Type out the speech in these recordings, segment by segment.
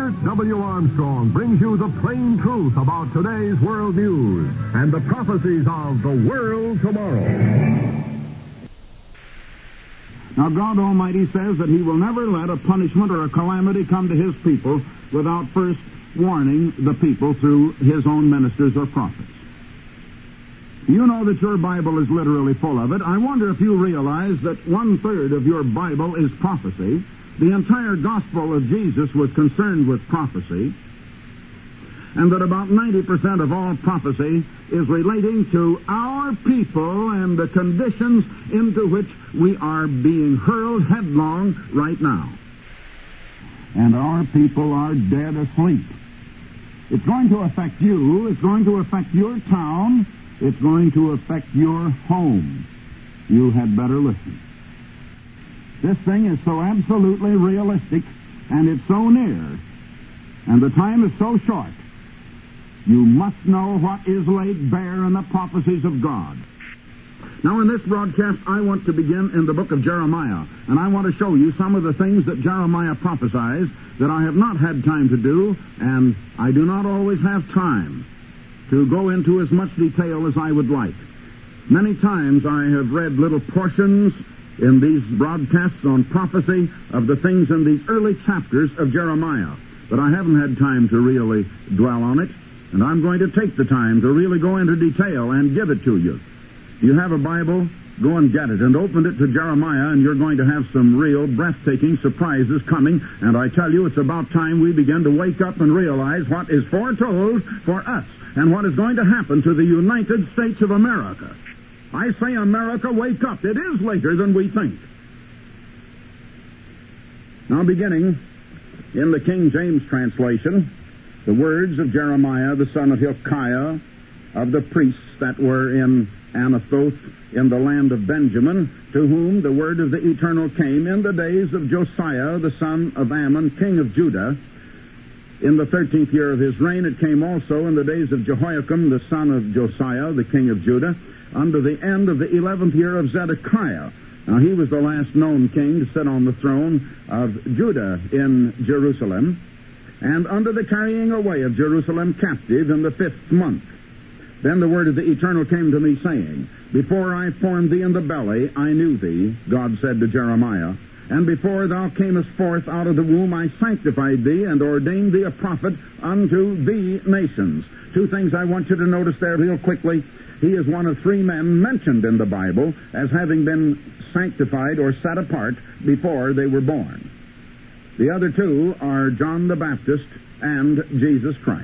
Emmett W. Armstrong brings you the plain truth about today's world news and the prophecies of the world tomorrow. Now, God Almighty says that He will never let a punishment or a calamity come to His people without first warning the people through His own ministers or prophets. You know that your Bible is literally full of it. I wonder if you realize that 1/3 of your Bible is prophecy. The entire gospel of Jesus was concerned with prophecy, and that about 90% of all prophecy is relating to our people and the conditions into which we are being hurled headlong right now. And our people are dead asleep. It's going to affect you. It's going to affect your town. It's going to affect your home. You had better listen. This thing is so absolutely realistic, and it's so near, and the time is so short. You must know what is laid bare in the prophecies of God. Now, in this broadcast, I want to begin in the book of Jeremiah, and I want to show you some of the things that Jeremiah prophesies that I have not had time to do, and I do not always have time to go into as much detail as I would like. Many times I have read little portions in these broadcasts on prophecy of the things in the early chapters of Jeremiah, but I haven't had time to really dwell on it, and I'm going to take the time to really go into detail and give it to you. If you have a Bible, go and get it and open it to Jeremiah, and you're going to have some real breathtaking surprises coming, and I tell you, it's about time we begin to wake up and realize what is foretold for us and what is going to happen to the United States of America. I say, America, wake up. It is later than we think. Now, beginning in the King James translation, the words of Jeremiah, the son of Hilkiah, of the priests that were in Anathoth in the land of Benjamin, to whom the word of the Eternal came in the days of Josiah, the son of Ammon, king of Judah. In the 13th year of his reign, it came also in the days of Jehoiakim, the son of Josiah, the king of Judah, under the end of the 11th year of Zedekiah. Now, he was the last known king to sit on the throne of Judah in Jerusalem, and under the carrying away of Jerusalem captive in the 5th month. Then the word of the Eternal came to me, saying, Before I formed thee in the belly, I knew thee, God said to Jeremiah, and before thou camest forth out of the womb, I sanctified thee, and ordained thee a prophet unto the nations. Two things I want you to notice there real quickly. He is one of 3 men mentioned in the Bible as having been sanctified or set apart before they were born. The other 2 are John the Baptist and Jesus Christ.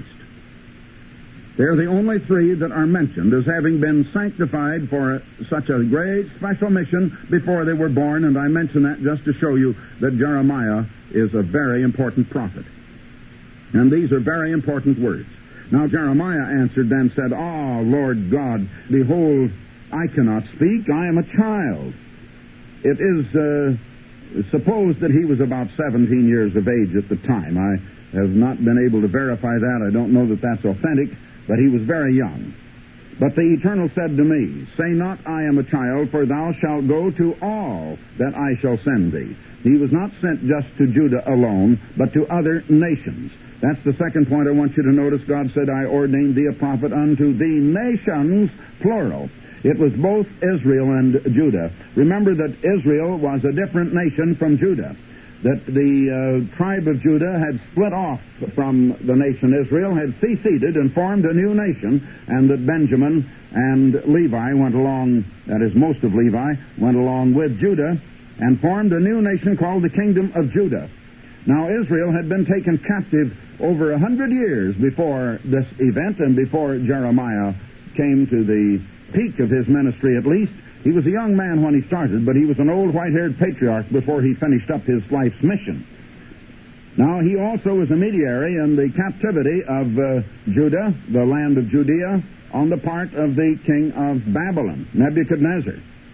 They're the only 3 that are mentioned as having been sanctified for such a great special mission before they were born, and I mention that just to show you that Jeremiah is a very important prophet. And these are very important words. Now Jeremiah answered then, said, Ah, Lord God, behold, I cannot speak, I am a child. It is supposed that he was about 17 years of age at the time. I have not been able to verify that. I don't know that that's authentic, but he was very young. But the Eternal said to me, Say not, I am a child, for thou shalt go to all that I shall send thee. He was not sent just to Judah alone, but to other nations. That's the second point I want you to notice. God said, I ordained thee a prophet unto the nations, plural. It was both Israel and Judah. Remember that Israel was a different nation from Judah. That the tribe of Judah had split off from the nation Israel, had seceded and formed a new nation, and that Benjamin and Levi went along, that is, most of Levi, went along with Judah and formed a new nation called the Kingdom of Judah. Now, Israel had been taken captive over 100 years before this event and before Jeremiah came to the peak of his ministry, at least. He was a young man when he started, but he was an old white-haired patriarch before he finished up his life's mission. Now, he also was a mediator in the captivity of Judah, the land of Judea, on the part of the king of Babylon, Nebuchadnezzar.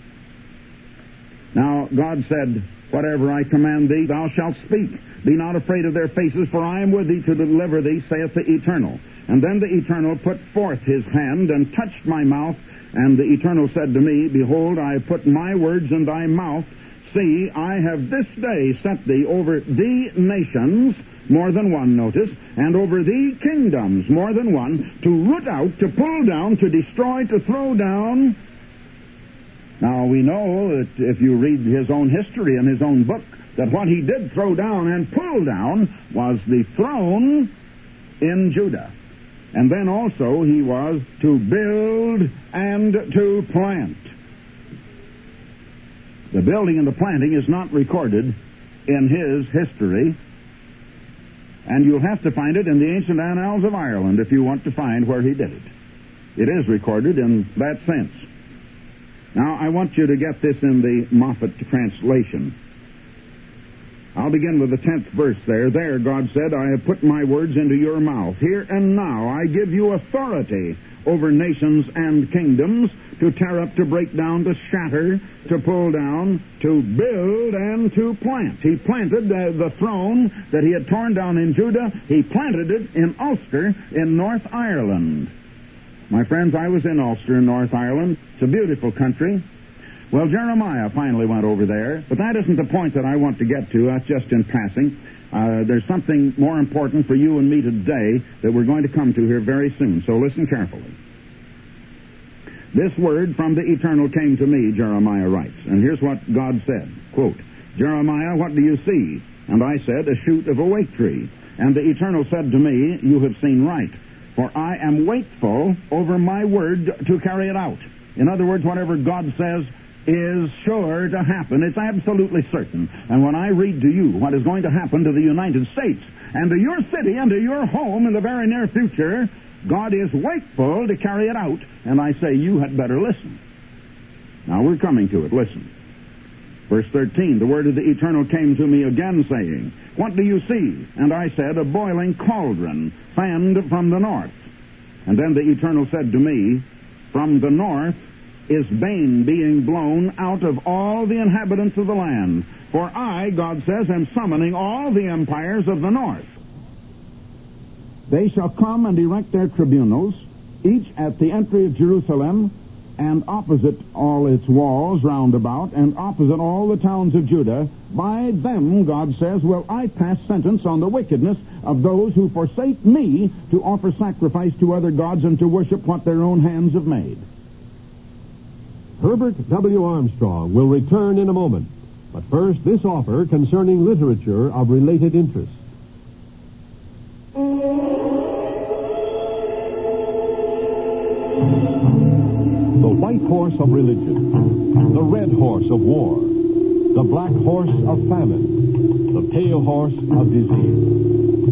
Now, God said, Whatever I command thee, thou shalt speak. Be not afraid of their faces, for I am with thee to deliver thee, saith the Eternal. And then the Eternal put forth his hand and touched my mouth, and the Eternal said to me, Behold, I have put my words in thy mouth. See, I have this day set thee over the nations more than one, notice, and over the kingdoms, more than one, to root out, to pull down, to destroy, to throw down. Now, we know that if you read his own history in his own book, that what he did throw down and pull down was the throne in Judah. And then also he was to build and to plant. The building and the planting is not recorded in his history, and you'll have to find it in the ancient annals of Ireland if you want to find where he did it. It is recorded in that sense. Now, I want you to get this in the Moffat translation. I'll begin with the 10th verse there. There, God said, I have put my words into your mouth. Here and now I give you authority over nations and kingdoms, to tear up, to break down, to shatter, to pull down, to build, and to plant. He planted the throne that he had torn down in Judah. He planted it in Ulster in North Ireland. My friends, I was in Ulster in North Ireland. It's a beautiful country. Well, Jeremiah finally went over there, but that isn't the point that I want to get to. That's just in passing. There's something more important for you and me today that we're going to come to here very soon, so listen carefully. This word from the Eternal came to me, Jeremiah writes, and here's what God said, quote, Jeremiah, what do you see? And I said, a shoot of a wake tree. And the Eternal said to me, you have seen right, for I am wakeful over my word to carry it out. In other words, whatever God says is sure to happen. It's absolutely certain. And when I read to you what is going to happen to the United States and to your city and to your home in the very near future, God is wakeful to carry it out, and I say you had better listen. Now we're coming to it. Listen. Verse 13, the word of the Eternal came to me again, saying, what do you see? And I said, a boiling cauldron, fanned from the north. And then the Eternal said to me, from the north is bane being blown out of all the inhabitants of the land. For I, God says, am summoning all the empires of the north. They shall come and erect their tribunals, each at the entry of Jerusalem, and opposite all its walls round about, and opposite all the towns of Judah. By them, God says, will I pass sentence on the wickedness of those who forsake me to offer sacrifice to other gods and to worship what their own hands have made. Herbert W. Armstrong will return in a moment. But first, this offer concerning literature of related interest. The white horse of religion, the red horse of war, the black horse of famine, the pale horse of disease.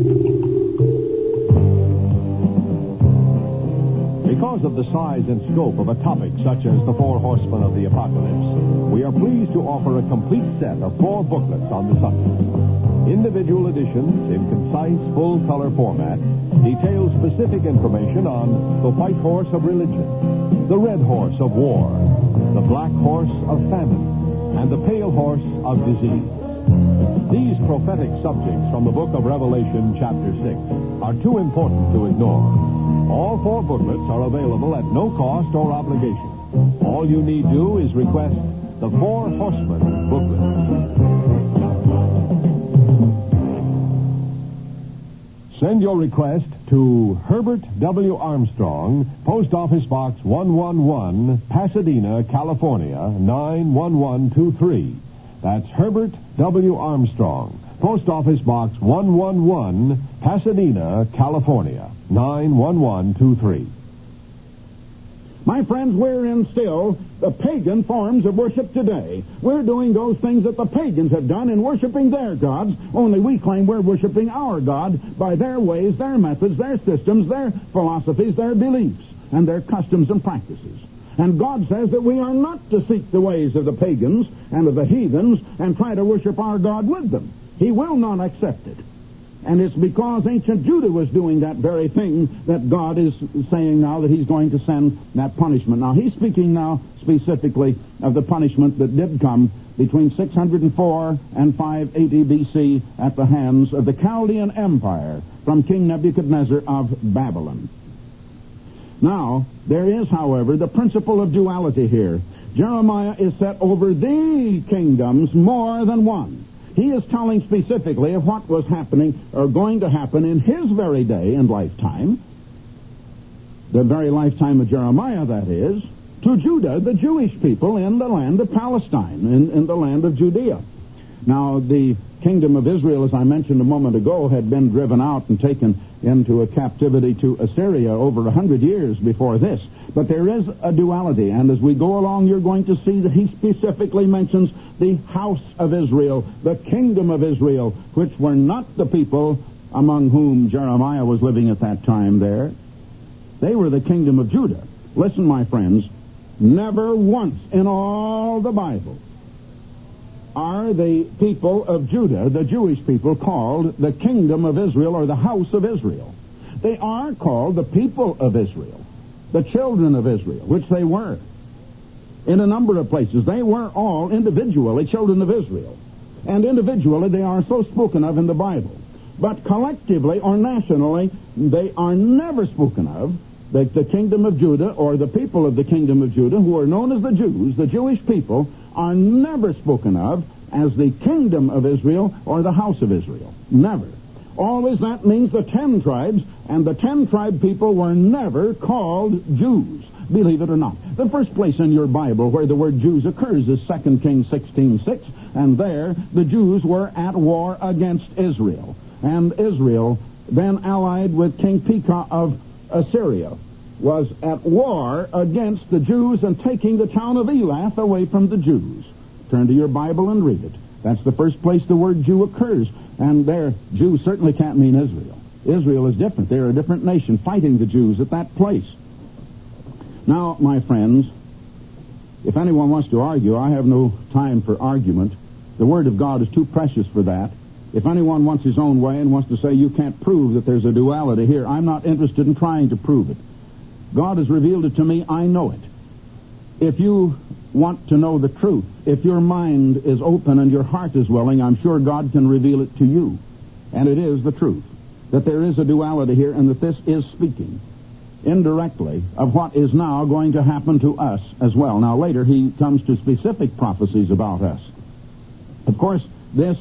Because of the size and scope of a topic such as the Four Horsemen of the Apocalypse, we are pleased to offer a complete set of 4 booklets on the subject. Individual editions in concise, full-color format detail specific information on the white horse of religion, the red horse of war, the black horse of famine, and the pale horse of disease. These prophetic subjects from the book of Revelation, chapter 6, are too important to ignore. All 4 booklets are available at no cost or obligation. All you need do is request the Four Horsemen booklet. Send your request to Herbert W. Armstrong, Post Office Box 111, Pasadena, California, 91123. That's Herbert W. Armstrong, Post Office Box 111, Pasadena, California, 91123. My friends, we're in still the pagan forms of worship today. We're doing those things that the pagans have done in worshiping their gods, only we claim we're worshiping our God by their ways, their methods, their systems, their philosophies, their beliefs, and their customs and practices. And God says that we are not to seek the ways of the pagans and of the heathens and try to worship our God with them. He will not accept it. And it's because ancient Judah was doing that very thing that God is saying now that he's going to send that punishment. Now, he's speaking now specifically of the punishment that did come between 604 and 580 B.C. at the hands of the Chaldean Empire from King Nebuchadnezzar of Babylon. Now, there is, however, the principle of duality here. Jeremiah is set over the kingdoms more than one. He is telling specifically of what was happening or going to happen in his very day and lifetime, the very lifetime of Jeremiah, that is, to Judah, the Jewish people in the land of Palestine, in the land of Judea. Now, the kingdom of Israel, as I mentioned a moment ago, had been driven out and taken into a captivity to Assyria over 100 years before this. But there is a duality, and as we go along, you're going to see that he specifically mentions the house of Israel, the kingdom of Israel, which were not the people among whom Jeremiah was living at that time there. They were the kingdom of Judah. Listen, my friends, never once in all the Bible are the people of Judah, the Jewish people, called the kingdom of Israel or the house of Israel. They are called the people of Israel, the children of Israel, which they were. In a number of places, they were all individually children of Israel. And individually, they are so spoken of in the Bible. But collectively or nationally, they are never spoken of. The kingdom of Judah, or the people of the kingdom of Judah, who are known as the Jews, the Jewish people, are never spoken of as the kingdom of Israel or the house of Israel. Never. Always that means the 10 tribes, and the 10-tribe people were never called Jews, believe it or not. The first place in your Bible where the word Jews occurs is 2 Kings 16:6, and there the Jews were at war against Israel. And Israel, then allied with King Pekah of Assyria, was at war against the Jews and taking the town of Elath away from the Jews. Turn to your Bible and read it. That's the first place the word Jew occurs. And there, Jews certainly can't mean Israel. Israel is different. They're a different nation fighting the Jews at that place. Now, my friends, if anyone wants to argue, I have no time for argument. The Word of God is too precious for that. If anyone wants his own way and wants to say you can't prove that there's a duality here, I'm not interested in trying to prove it. God has revealed it to me. I know it. If you want to know the truth, if your mind is open and your heart is willing, I'm sure God can reveal it to you. And it is the truth, that there is a duality here and that this is speaking indirectly of what is now going to happen to us as well. Now, later he comes to specific prophecies about us. Of course, the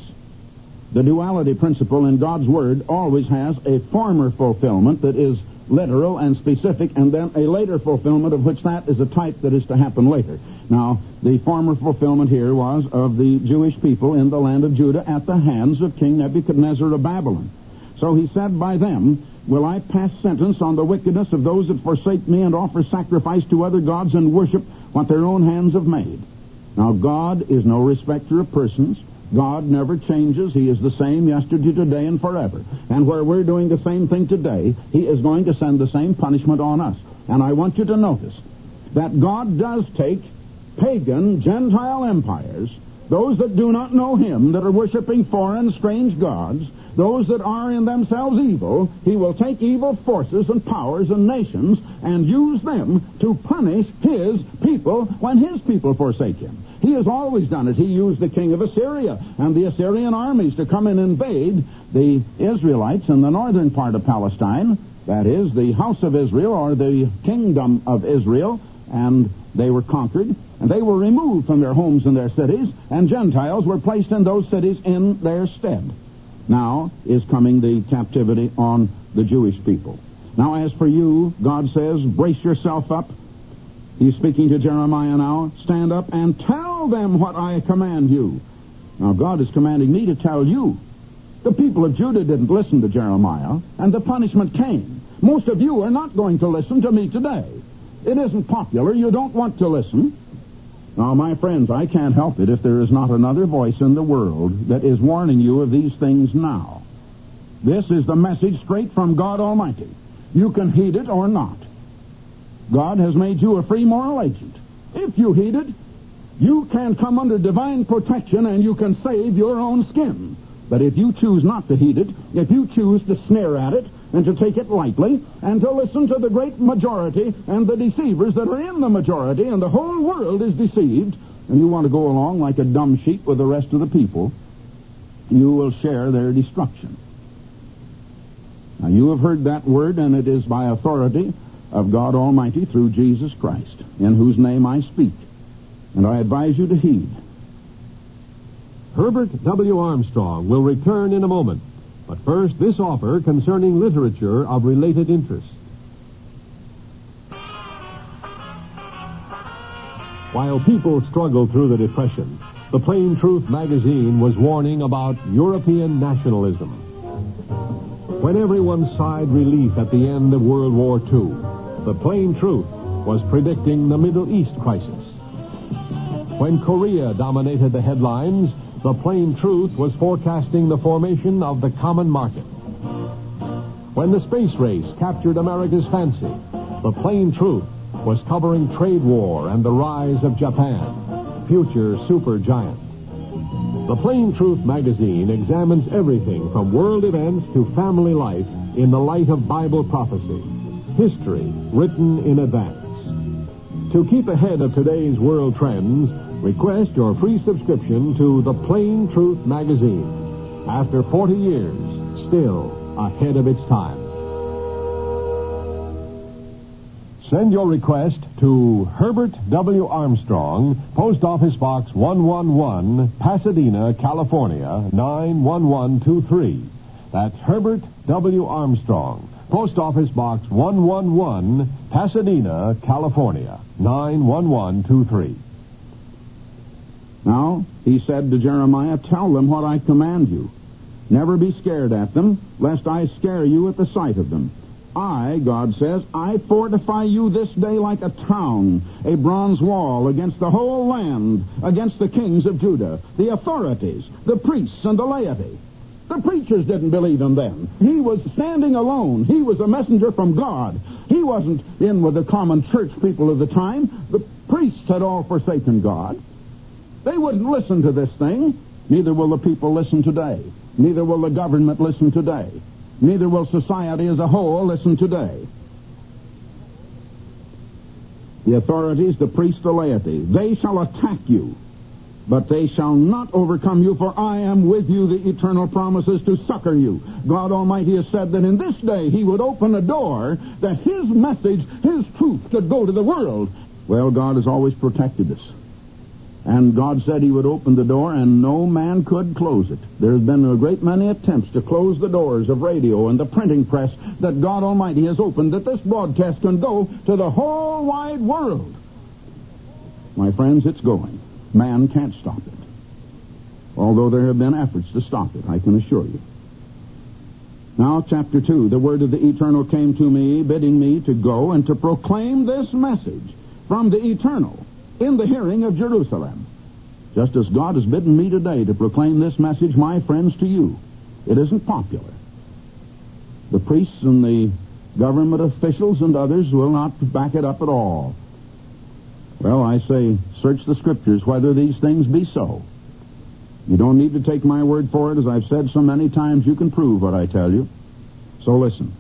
duality principle in God's Word always has a former fulfillment that is literal and specific, and then a later fulfillment of which that is a type that is to happen later. Now, the former fulfillment here was of the Jewish people in the land of Judah at the hands of King Nebuchadnezzar of Babylon. So he said, by them will I pass sentence on the wickedness of those that forsake me and offer sacrifice to other gods and worship what their own hands have made. Now, God is no respecter of persons. God never changes. He is the same yesterday, today, and forever. And where we're doing the same thing today, he is going to send the same punishment on us. And I want you to notice that God does take pagan, Gentile empires, those that do not know him, that are worshiping foreign, strange gods, those that are in themselves evil. He will take evil forces and powers and nations and use them to punish his people when his people forsake him. He has always done it. He used the king of Assyria and the Assyrian armies to come and invade the Israelites in the northern part of Palestine, that is, the house of Israel or the kingdom of Israel, and they were conquered, and they were removed from their homes and their cities, and Gentiles were placed in those cities in their stead. Now is coming the captivity on the Jewish people. Now, as for you, God says, brace yourself up. He's speaking to Jeremiah now. Stand up and tell them what I command you. Now, God is commanding me to tell you. The people of Judah didn't listen to Jeremiah, and the punishment came. Most of you are not going to listen to me today. It isn't popular. You don't want to listen. Now, my friends, I can't help it if there is not another voice in the world that is warning you of these things now. This is the message straight from God Almighty. You can heed it or not. God has made you a free moral agent. If you heed it, you can come under divine protection and you can save your own skin. But if you choose not to heed it, if you choose to sneer at it and to take it lightly and to listen to the great majority and the deceivers that are in the majority, and the whole world is deceived, and you want to go along like a dumb sheep with the rest of the people, you will share their destruction. Now, you have heard that word, and it is by authority of God Almighty through Jesus Christ, in whose name I speak, and I advise you to heed. Herbert W. Armstrong will return in a moment. But first, this offer concerning literature of related interest. While people struggled through the Depression, the Plain Truth magazine was warning about European nationalism. When everyone sighed relief at the end of World War II, the Plain Truth was predicting the Middle East crisis. When Korea dominated the headlines, the Plain Truth was forecasting the formation of the common market. When the space race captured America's fancy, the Plain Truth was covering trade war and the rise of Japan, future supergiant. The Plain Truth magazine examines everything from world events to family life in the light of Bible prophecy, history written in advance. To keep ahead of today's world trends, request your free subscription to the Plain Truth magazine. After 40 years, still ahead of its time. Send your request to Herbert W. Armstrong, Post Office Box 111, Pasadena, California, 91123. That's Herbert W. Armstrong, Post Office Box 111, Pasadena, California, 91123. Now, he said to Jeremiah, tell them what I command you. Never be scared at them, lest I scare you at the sight of them. I, God says, I fortify you this day like a town, a bronze wall against the whole land, against the kings of Judah, the authorities, the priests, and the laity. The preachers didn't believe him then. He was standing alone. He was a messenger from God. He wasn't in with the common church people of the time. The priests had all forsaken God. They wouldn't listen to this thing. Neither will the people listen today. Neither will the government listen today. Neither will society as a whole listen today. The authorities, the priests, the laity, they shall attack you, but they shall not overcome you, for I am with you. The eternal promises to succor you. God Almighty has said that in this day he would open a door that his message, his truth, could go to the world. Well, God has always protected us. And God said he would open the door, and no man could close it. There's been a great many attempts to close the doors of radio and the printing press that God Almighty has opened, that this broadcast can go to the whole wide world. My friends, it's going. Man can't stop it. Although there have been efforts to stop it, I can assure you. Now, chapter 2, the word of the Eternal came to me, bidding me to go and to proclaim this message from the Eternal in the hearing of Jerusalem. Just as God has bidden me today to proclaim this message, my friends, to you. It isn't popular. The priests and the government officials and others will not back it up at all. Well, I say, search the Scriptures whether these things be so. You don't need to take my word for it. As I've said so many times, you can prove what I tell you. So listen.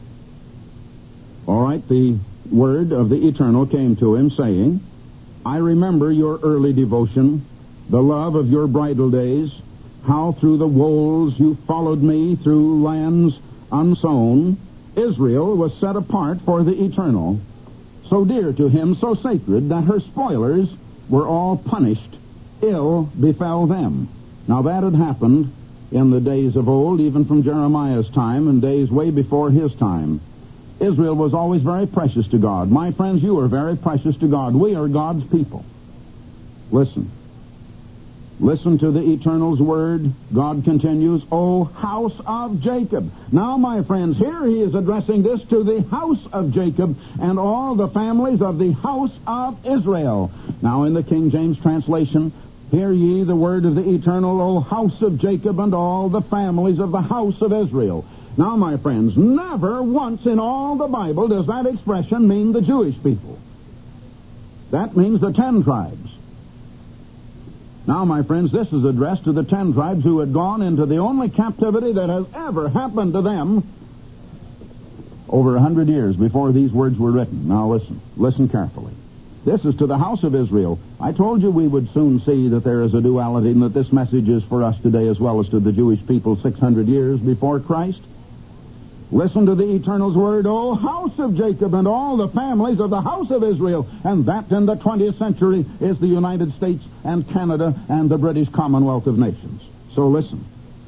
All right, the word of the Eternal came to him, saying, I remember your early devotion, the love of your bridal days, how through the woes you followed me through lands unsown. Israel was set apart for the Eternal, so dear to him, so sacred, that her spoilers were all punished. Ill befell them. Now that had happened in the days of old, even from Jeremiah's time, and days way before his time. Israel was always very precious to God. My friends, you are very precious to God. We are God's people. Listen. Listen to the Eternal's word. God continues, O house of Jacob. Now, my friends, here he is addressing this to the house of Jacob and all the families of the house of Israel. Now, in the King James translation, hear ye the word of the Eternal, O house of Jacob and all the families of the house of Israel. Now, my friends, never once in all the Bible does that expression mean the Jewish people. That means the 10 tribes. Now, my friends, this is addressed to the 10 tribes who had gone into the only captivity that has ever happened to them over 100 years before these words were written. Now, listen. Listen carefully. This is to the house of Israel. I told you we would soon see that there is a duality and that this message is for us today as well as to the Jewish people 600 years before Christ. Listen to the Eternal's word, O house of Jacob, and all the families of the house of Israel. And that in the 20th century is the United States and Canada and the British Commonwealth of Nations. So listen.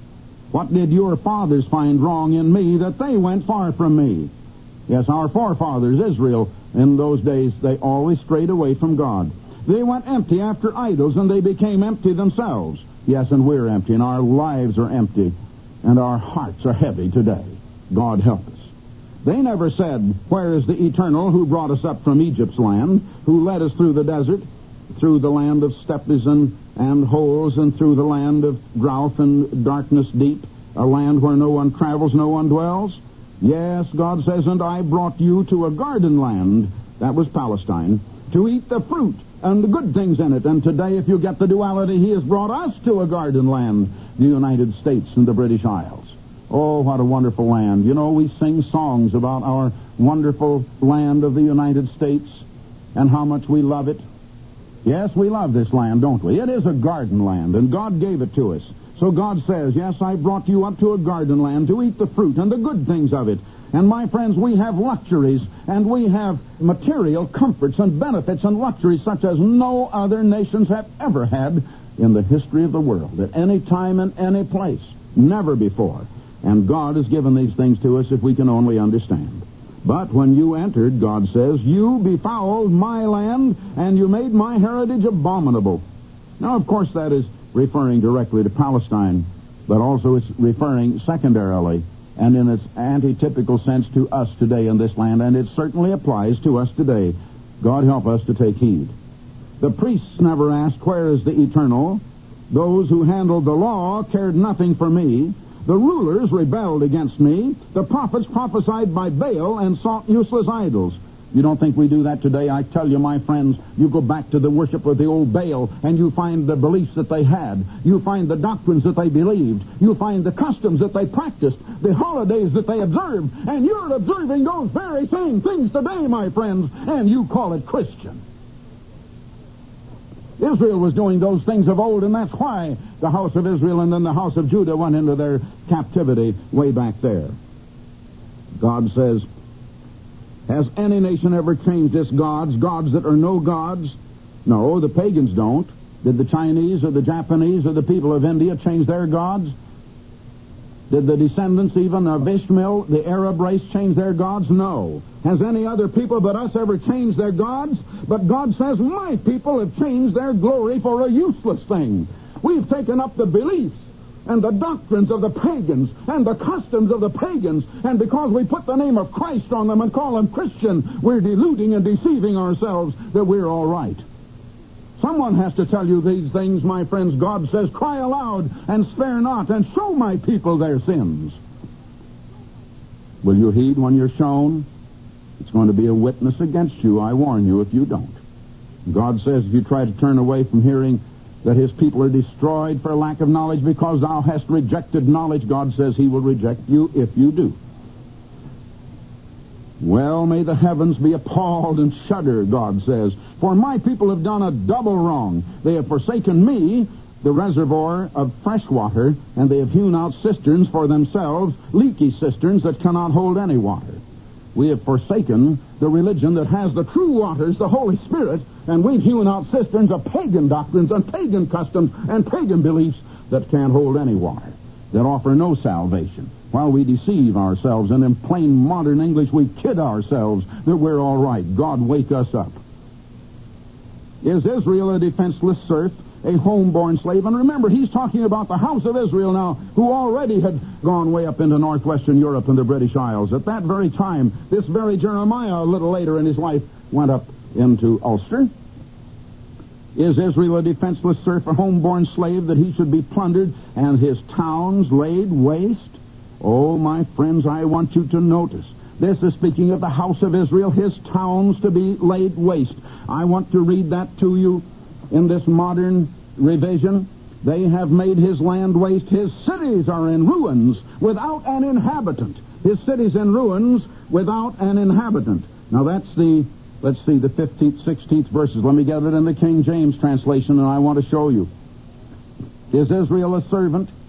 What did your fathers find wrong in me that they went far from me? Yes, our forefathers, Israel, in those days, they always strayed away from God. They went empty after idols, and they became empty themselves. Yes, and we're empty, and our lives are empty, and our hearts are heavy today. God help us. They never said, where is the Eternal who brought us up from Egypt's land, who led us through the desert, through the land of steppes and holes, and through the land of drought and darkness deep, a land where no one travels, no one dwells? Yes, God says, and I brought you to a garden land, that was Palestine, to eat the fruit and the good things in it. And today, if you get the duality, he has brought us to a garden land, the United States and the British Isles. Oh, what a wonderful land. You know, we sing songs about our wonderful land of the United States and how much we love it. Yes, we love this land, don't we? It is a garden land, and God gave it to us. So God says, yes, I brought you up to a garden land to eat the fruit and the good things of it. And my friends, we have luxuries, and we have material comforts and benefits and luxuries such as no other nations have ever had in the history of the world, at any time and any place. Never before. And God has given these things to us if we can only understand. But when you entered, God says, you befouled my land, and you made my heritage abominable. Now, of course, that is referring directly to Palestine, but also it's referring secondarily and in its antitypical sense to us today in this land, and it certainly applies to us today. God help us to take heed. The priests never asked, where is the Eternal? Those who handled the law cared nothing for me. The rulers rebelled against me. The prophets prophesied by Baal and sought useless idols. You don't think we do that today? I tell you, my friends, you go back to the worship of the old Baal, and you find the beliefs that they had. You find the doctrines that they believed. You find the customs that they practiced, the holidays that they observed. And you're observing those very same things today, my friends, and you call it Christian. Israel was doing those things of old, and that's why the house of Israel and then the house of Judah went into their captivity way back there. God says, has any nation ever changed its gods that are no gods? No, the pagans don't. Did the Chinese or the Japanese or the people of India change their gods? Did the descendants even of Ishmael, the Arab race, change their gods? No. Has any other people but us ever changed their gods? But God says, my people have changed their glory for a useless thing. We've taken up the beliefs and the doctrines of the pagans and the customs of the pagans, and because we put the name of Christ on them and call them Christian, we're deluding and deceiving ourselves that we're all right. Someone has to tell you these things, my friends. God says, cry aloud and spare not, and show my people their sins. Will you heed when you're shown? It's going to be a witness against you, I warn you, if you don't. God says, if you try to turn away from hearing that his people are destroyed for lack of knowledge because thou hast rejected knowledge, God says he will reject you if you do. Well, may the heavens be appalled and shudder, God says, for my people have done a double wrong. They have forsaken me, the reservoir of fresh water, and they have hewn out cisterns for themselves, leaky cisterns that cannot hold any water. We have forsaken the religion that has the true waters, the Holy Spirit, and we've hewn out cisterns of pagan doctrines and pagan customs and pagan beliefs that can't hold any water, that offer no salvation. While we deceive ourselves, and in plain modern English we kid ourselves that we're all right. God, wake us up. Is Israel a defenseless serf, a homeborn slave? And remember, he's talking about the house of Israel now, who already had gone way up into northwestern Europe and the British Isles. At that very time, this very Jeremiah, a little later in his life, went up into Ulster. Is Israel a defenseless serf, a homeborn slave, that he should be plundered and his towns laid waste? Oh, my friends, I want you to notice. This is speaking of the house of Israel, his towns to be laid waste. I want to read that to you in this modern revision. They have made his land waste. His cities are in ruins without an inhabitant. His cities in ruins without an inhabitant. Now that's the 15th, 16th verses. Let me get it in the King James translation, and I want to show you. Is Israel a servant?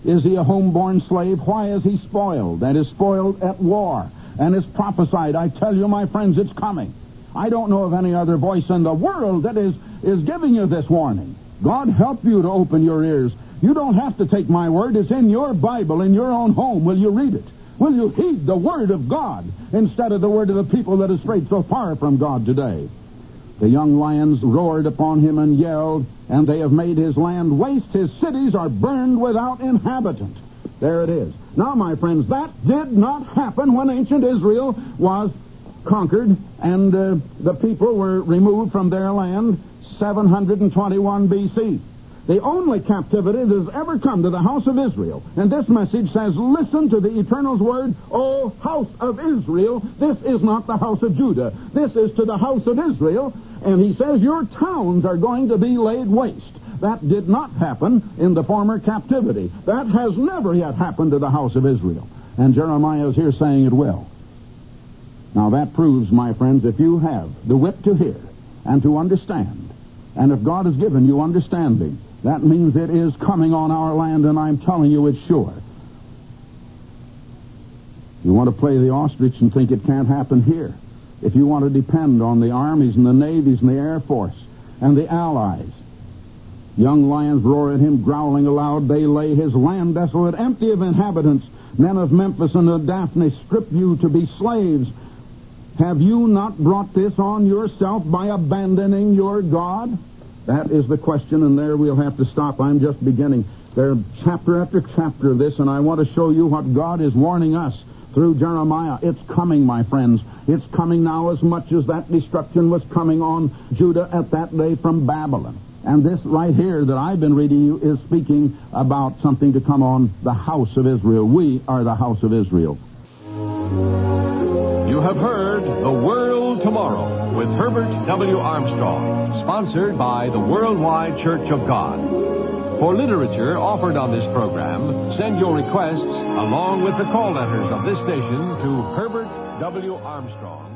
Is he a homeborn slave? Why is he spoiled? That is spoiled at war and is prophesied. I tell you, my friends, it's coming. I don't know of any other voice in the world that is giving you this warning. God help you to open your ears. You don't have to take my word. It's in your Bible, in your own home. Will you read it? Will you heed the word of God instead of the word of the people that have strayed so far from God today? The young lions roared upon him and yelled, and they have made his land waste. His cities are burned without inhabitant. There it is. Now, my friends, that did not happen when ancient Israel was conquered and the people were removed from their land 721 B.C. The only captivity that has ever come to the house of Israel. And this message says, listen to the Eternal's word, O house of Israel. This is not the house of Judah. This is to the house of Israel. And he says, your towns are going to be laid waste. That did not happen in the former captivity. That has never yet happened to the house of Israel. And Jeremiah is here saying it will. Now that proves, my friends, if you have the wit to hear and to understand, and if God has given you understanding, that means it is coming on our land, and I'm telling you it's sure. You want to play the ostrich and think it can't happen here. If you want to depend on the armies and the navies and the Air Force and the Allies, young lions roar at him, growling aloud. They lay his land desolate, empty of inhabitants. Men of Memphis and of Daphne strip you to be slaves. Have you not brought this on yourself by abandoning your God? That is the question, and there we'll have to stop. I'm just beginning. There's chapter after chapter of this, and I want to show you what God is warning us through Jeremiah. It's coming, my friends. It's coming now as much as that destruction was coming on Judah at that day from Babylon. And this right here that I've been reading you is speaking about something to come on the house of Israel. We are the house of Israel. You have heard The World Tomorrow with Herbert W. Armstrong, sponsored by the Worldwide Church of God. For literature offered on this program, send your requests along with the call letters of this station to Herbert W. Armstrong.